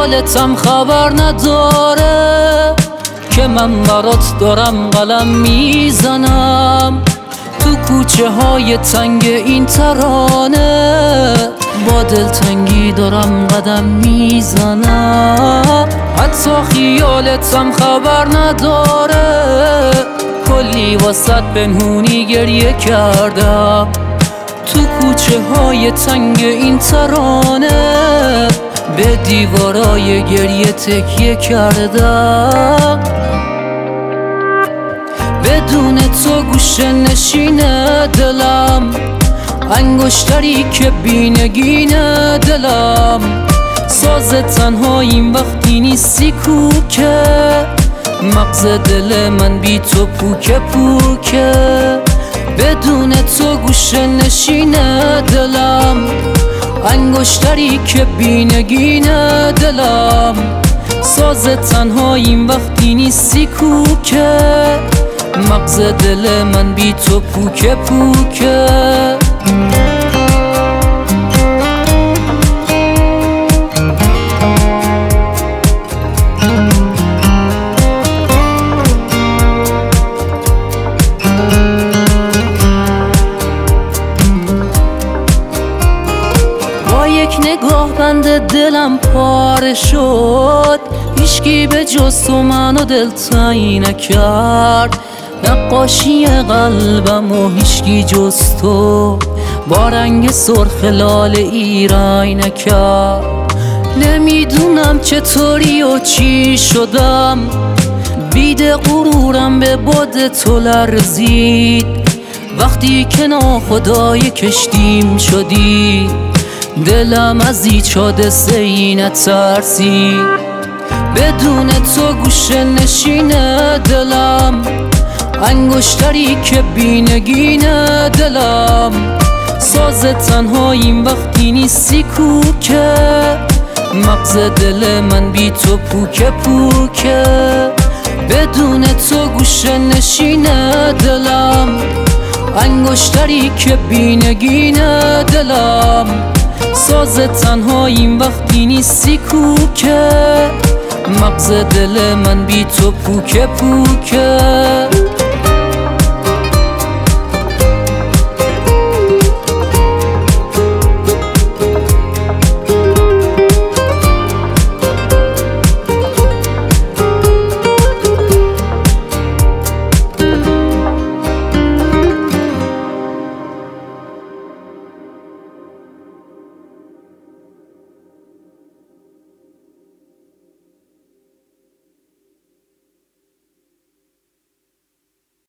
خیالتم خبر نداره که من برات دارم قلم میزنم تو کوچه های تنگ این ترانه، با دلتنگی دارم قدم میزنم. حتی خیالتم خبر نداره کلی واسط پنهونی گریه کردم تو کوچه های تنگ این ترانه، به دیوارای گریه تکیه کردم. بدون تو گوشه نشینه دلم، انگشتری که بینگینه دلم، ساز تنهاییم وقتی نیستی کوکه، مغز دل من بی تو پوکه پوکه. بدون تو گوشه نشینه دلم، انگشتری که بینگینه دلم، ساز تنهاییم وقتی نیستی کوکه، مغز دل من بی تو پوکه پوکه. با یک نگاه بند دلم پاره شد، هیچکی به جز تو منو دلتنگ نکرد. نقاشی قلبم و هیچکی جز تو با رنگ سرخ لاله ای رنگ نکرد. نمیدونم چطوری و چی شدم، بید غرورم به باد تو لرزید وقتی که ناخدای کشتیم شدی. دلم از ایجاد سی نترسید. بدون تو گوشه نشینه دلم، انگشتری که بینگینه دلم، ساز تنهاییم وقتی نیستی کوکه، مغز دل من بی تو پوکه پوکه. بدون تو گوشه نشینه دلم، انگشتری که بینگینه دلم، ساز تنهاییم وقتی نیستی کوکه، مغز دل من بی تو پوکه پوکه.